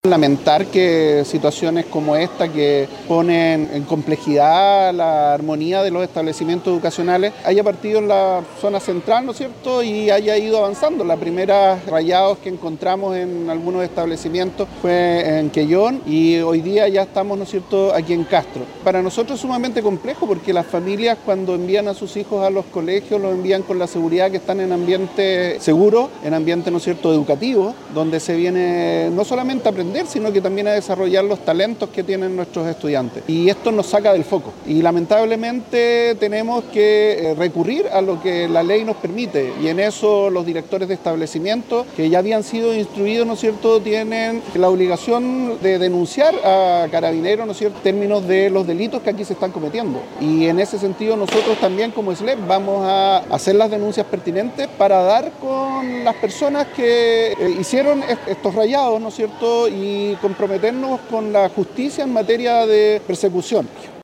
Lamentar que situaciones como esta, que ponen en complejidad la armonía de los establecimientos educacionales, haya partido en la zona central, ¿no es cierto?, y haya ido avanzando. La primera rayados que encontramos en algunos establecimientos fue en Quellón y hoy día ya estamos, ¿no es cierto?, aquí en Castro. Para nosotros es sumamente complejo porque las familias, cuando envían a sus hijos a los colegios, los envían con la seguridad que están en ambiente seguro, en ambiente, ¿no es cierto?, educativo, donde se viene no solamente a aprender, sino que también a desarrollar los talentos que tienen nuestros estudiantes. Y esto nos saca del foco. Y lamentablemente tenemos que recurrir a lo que la ley nos permite. Y en eso los directores de establecimientos, que ya habían sido instruidos, ¿no es cierto?, tienen la obligación de denunciar a Carabineros, ¿no es cierto?, en términos de los delitos que aquí se están cometiendo. Y en ese sentido nosotros también como SLEP vamos a hacer las denuncias pertinentes para dar con las personas que hicieron estos rayados, ¿no es cierto?, y comprometernos con la justicia en materia de persecución.